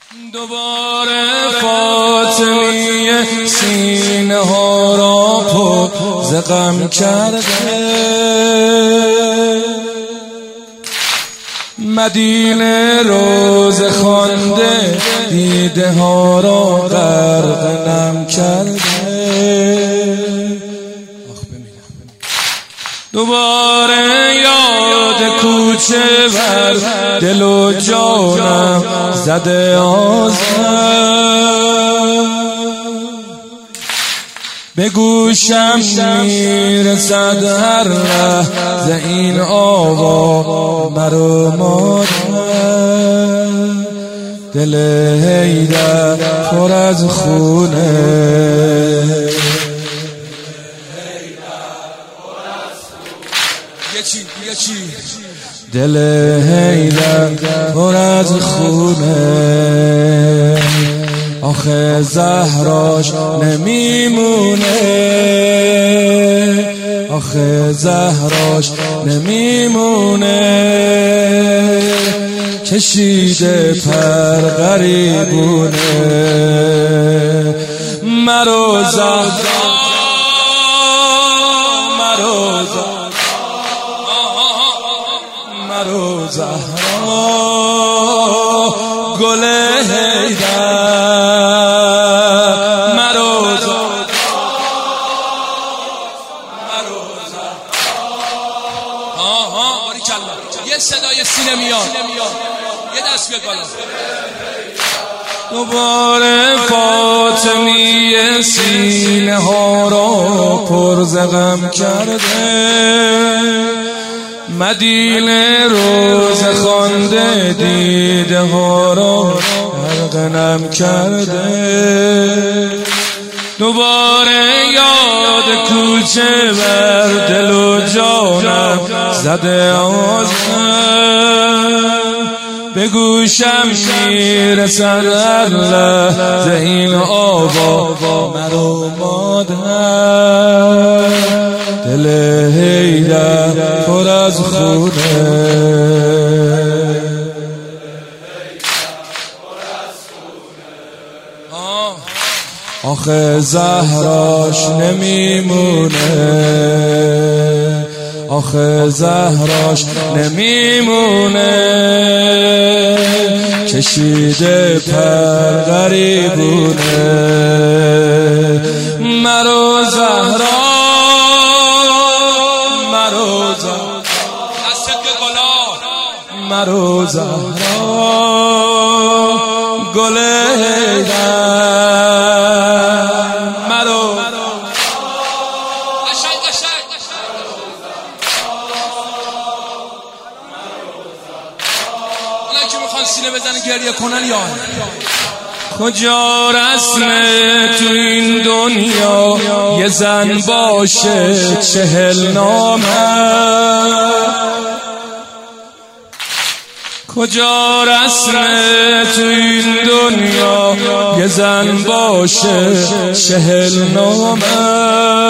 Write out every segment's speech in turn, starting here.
دوباره فاطمیه سینه ها را پر ز غم کرده، مدینه روز خوانده دیده ها را غرق نم کرده. دوباره یاد کوچه بر دل و جانم زده آزم، به گوشم میرسد هر لحظه این آوا مرا مادر، دل حیدر پر از خونه، دل حیدر پر از خونه، آخه زهراش نمیمونه، آخه زهراش نمیمونه، کشیده پر غریبونه مرو زهرا، مرو زهرا گل حیدر، مرو زهرا، مرو زهرا. باریکلا، یه صدای سینه میاد، یه دست بیاد بالا. دوباره فاطمیه سینه ها را پر ز غم کرده، مدینه روز خوانده دیده ها را غرق نم کرده. دوباره یاد کوچه بر دل و جانم زده آزم، به گوشم میرسد هر لحظه این آوا مرا مادر، دل حیدر پر از خونه، آخه زهراش نمیمونه، آخه زهراش نمیمونه، کشیده پر غریبونه مرو زهرا، مرو زهرا، مرو زهرا گل حیدر، مرو اونایی که میخوان سینه بزنن گریه کنن یا کجا رسمه تو این دنیا یه زن باشه 40 نامه، کجا رسمه تو این دنیا یه زن باشه 40 نامه.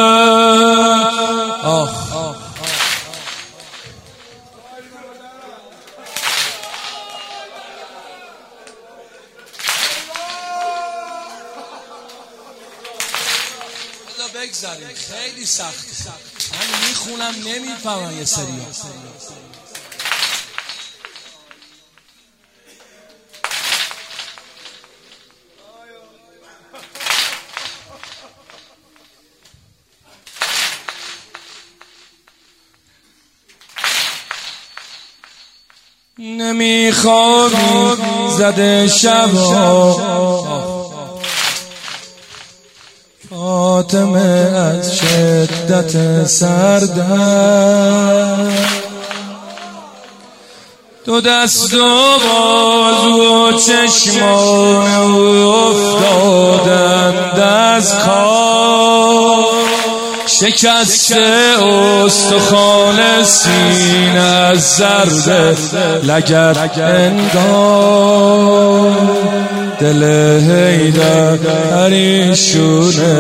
بگذاریم خیلی سخت، من میخونم نمیفهمم یه سریا. نمیخوابی زده شبا فاطمه از شدت سردرد، دو دست و بازو و چشمان او افتادند از کار، شکسته استخوان سینه از ضرب لگد انگار، دل حیدر پریشونه،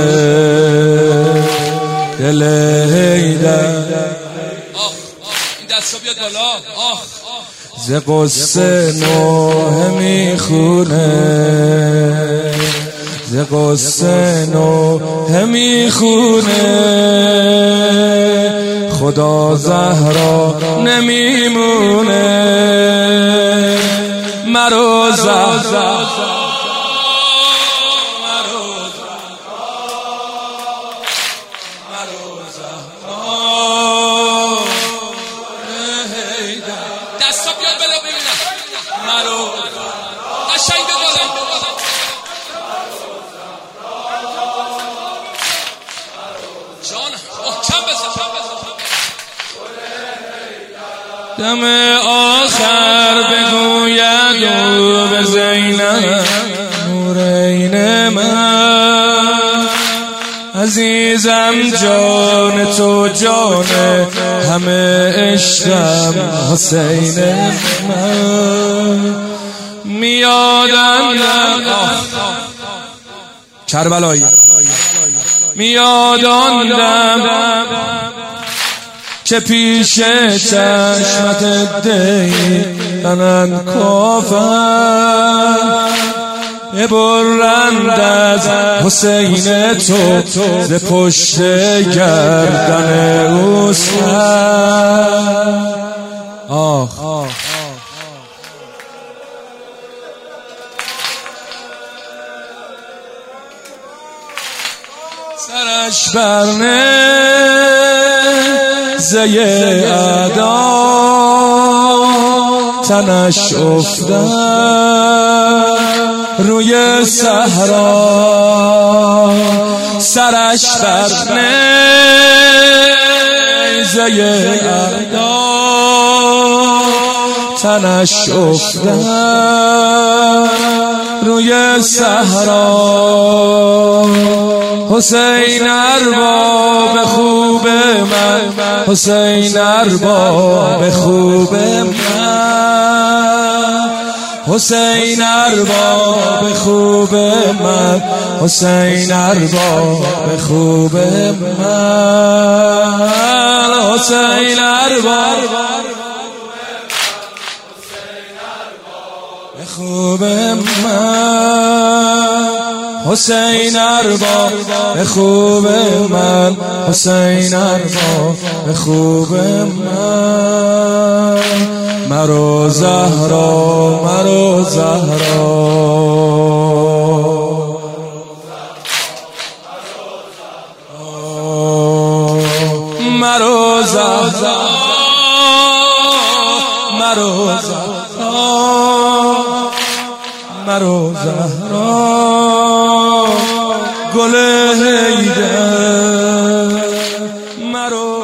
دل حیدر. این دستا بیاد بالا. ز قصه نوحه میخونه، ز قصه نوحه میخونه، خدا زهرا نمیمونه، مرو زهرا دستا بیاد بلا ببینم مرو قشنگ بگلم جان محکم بزن دم آخر بگوید او به زینب نورین من، عزیزم جان تو جان همه عشقم حسین من، میادم کربلایی میادم که پیش چشمت دیدنن کافر، ببرند از حسین تو ز پشت گردن او سر. آخ سرش برنه زی ادا، تنش افتاد روی صحرا، سرش بر نیزه ادا، تنش افتاد روی صحرا، حسین ارباب خوب من، حسین ارباب خوب من، حسین ارباب خوب من، حسین ارباب خوب من، حسین ارباب خوب من، حسین ارباب خوب من، حسین ارباب خوب من، مرو زهرا مرو زهرا، مرو زهرا مرو زهرا، مرو زهرا گل حیدر، مرو